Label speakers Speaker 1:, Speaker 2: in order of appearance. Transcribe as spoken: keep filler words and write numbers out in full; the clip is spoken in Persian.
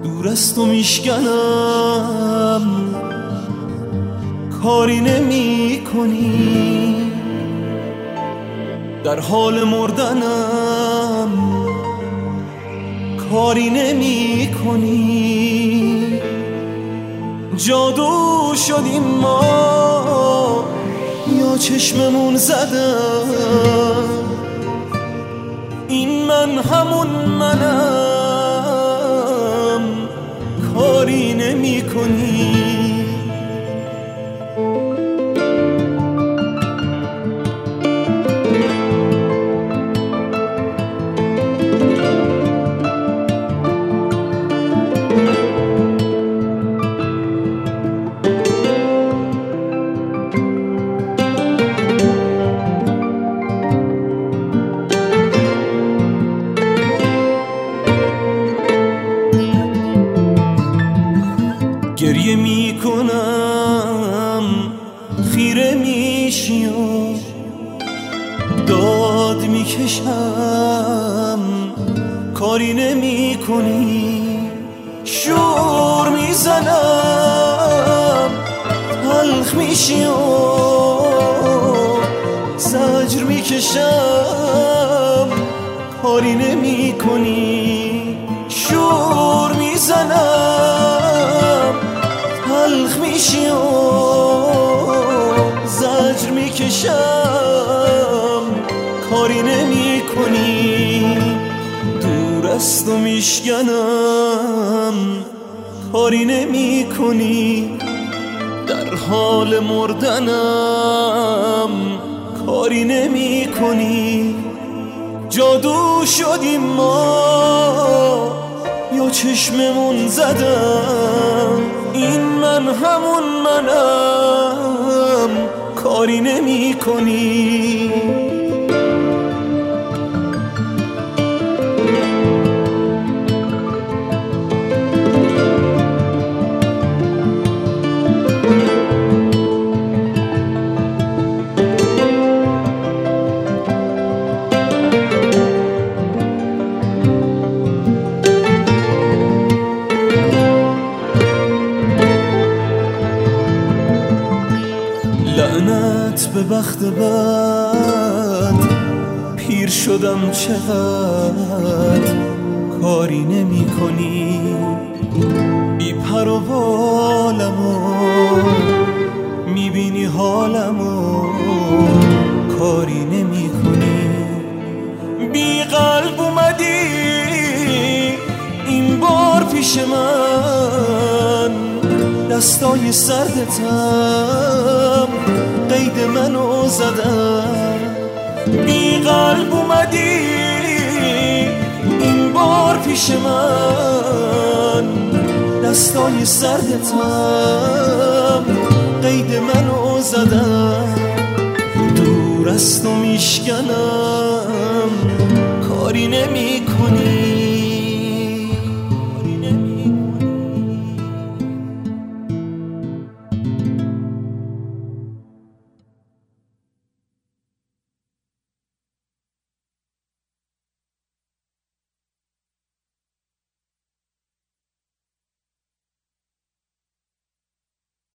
Speaker 1: دور از تو میشکنم کاری نمی کنی، در حال مردنم کاری نمی کنی. جادو شدیم ما یا چشممون زدم، این من همون منم کاری نمی کنی. گریه می کنم خیره میشی و داد میکشم کاری نمی کنی. شور میزنم تلخ میشی و زجر میکشم کاری نمی کنی. شور میزنم تلخ میشی و زجر میکشم کاری نمی کنی. دور از تو میشکنم کاری نمی کنی، در حال مردنم کاری نمی کنی. جادو شدیم ما یا چشممون زدم، این من همون منم کاری نمی کنی. لعنت به بخت بد پیر شدم چقدر کاری نمی کنی. بی پر و بالمو میبینی حالمو کاری نمی کنی. بی قلب اومدی این بار پیش من، دستای سردتم قید منو زدم. بی قلب اومدی این بار پیش من، دستای سردتم قید منو زدم. دور از تو میشکنم کاری نمی کنی.